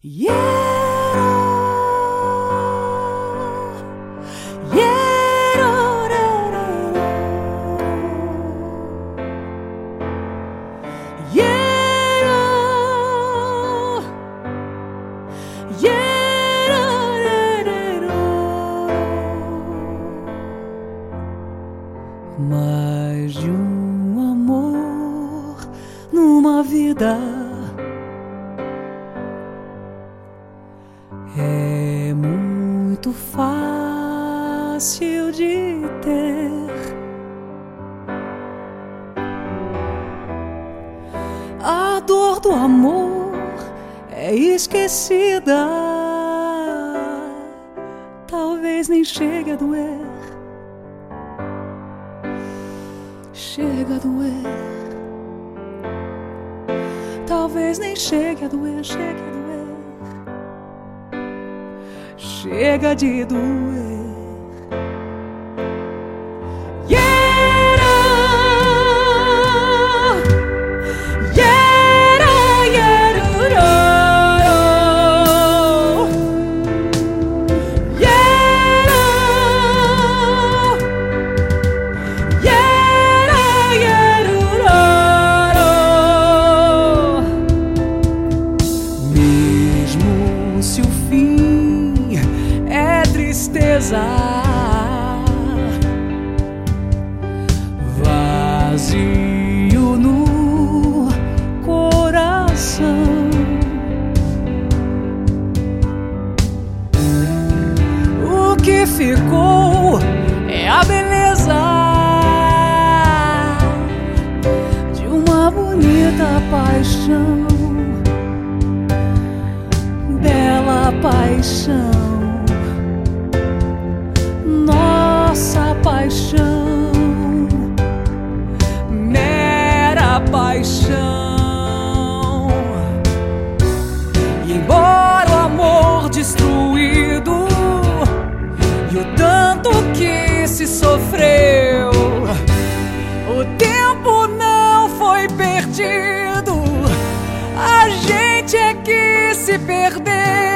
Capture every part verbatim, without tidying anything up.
Yeah, yeah, da, da, da, da. Yeah, yeah, da, da, da, da. Mais de um amor numa vida é muito fácil de ter. A dor do amor é esquecida, talvez nem chegue a doer. Chega a doer, talvez nem chegue a doer, chegue a doer. Chega de doer. Mesmo se o fim é tristeza, vazio no coração, o que ficou é a beleza de uma bonita paixão, bela paixão, nossa paixão, mera paixão. E embora o amor destruído e o tanto que se sofreu, o tempo não foi perdido, a gente é que se perdeu.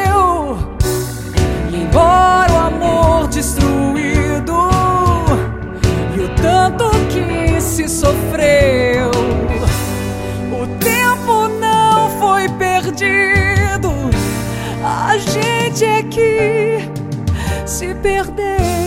E embora o amor destruído e o tanto que se sofreu, o tempo não foi perdido, a gente é que se perdeu.